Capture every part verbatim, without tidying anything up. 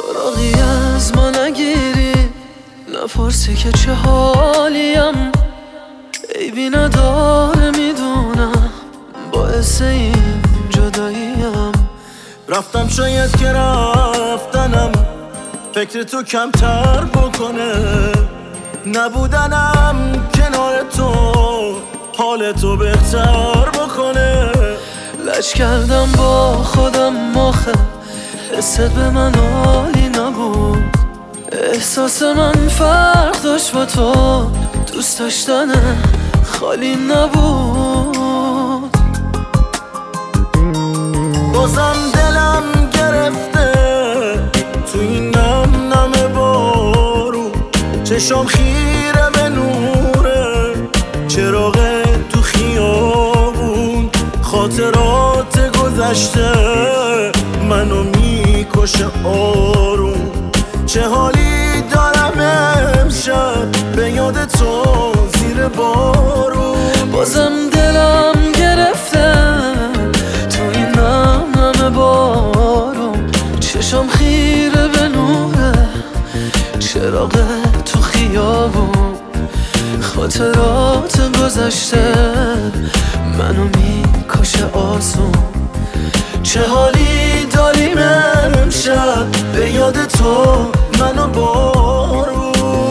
راقی از ما نگیری، نپرسی که چه حالیم. عیبی نداره میدونم، باعث این جداییم. رفتم شاید که رفتنم فکر تو کمتر بکنه، نبودنم کنار تو حال تو بهتر بکنه. لج کردم با خودم آخه، حست به من عالی نبود. احساس من فرق داشت با تو، دوست داشتن خالی نبود. بازم دلم گرفته تو این نم نم بارو، چشم خیره به نوره چراغ تو خیابون. خاطرات گذشته منو میکشه آروم. چه حالی دارم امشب به یاد تو زیر بارون. بازم دلم گرفته تو این نم نم بارون، چشم خیره به نوره چراغ تو خیابون. خاطرات گذشته منو میکشه آسون. چه حالی داریم امشب به یاد تو منو بارون.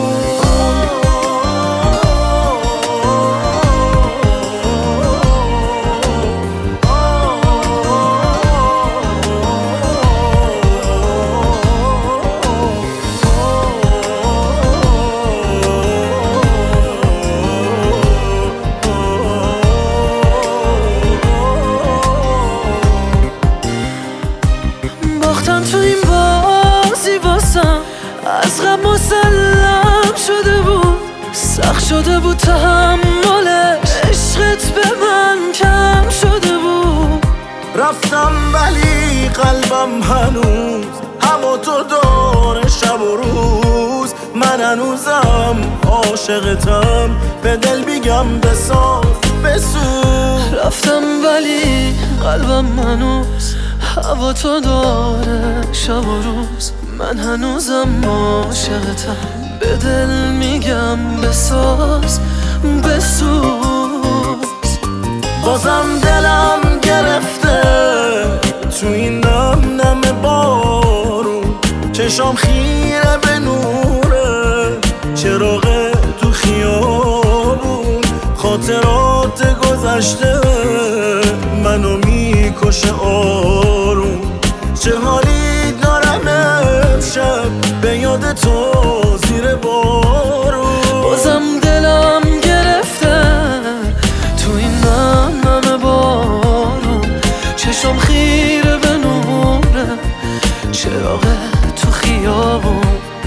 باختم تو این بازی واسم، از غم مسلم شده بود. سخت شده بود تحملش، عشقت به من کم شده بود. رفتم ولی قلبم هنوز هوا تو داره شب و روز. من هنوزم عاشقتم، به دل میگم بساز بسوز. رفتم ولی قلبم هنوز هوا تو داره شب و روز. من هنوزم عاشقتم، به دل میگم بساز بسوز. بازم دلم گرفته تو این نم نم بارون، چشم خیره به نوره چراغ تو خیابون. خاطرات گذشته منو میکشه آروم. چه حالی دارم امشب به یاد تو زیر بارون. بازم دلم گرفته تو این نم نم بارون، چشم خیره به نوره چراغ تو خیابون.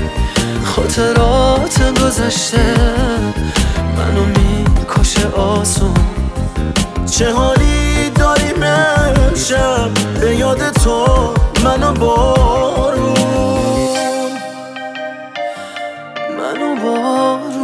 خاطرات گذشته منو میکشه آسون. چه حالی داریم امشب به یاد تو منو بارون. منو بارون.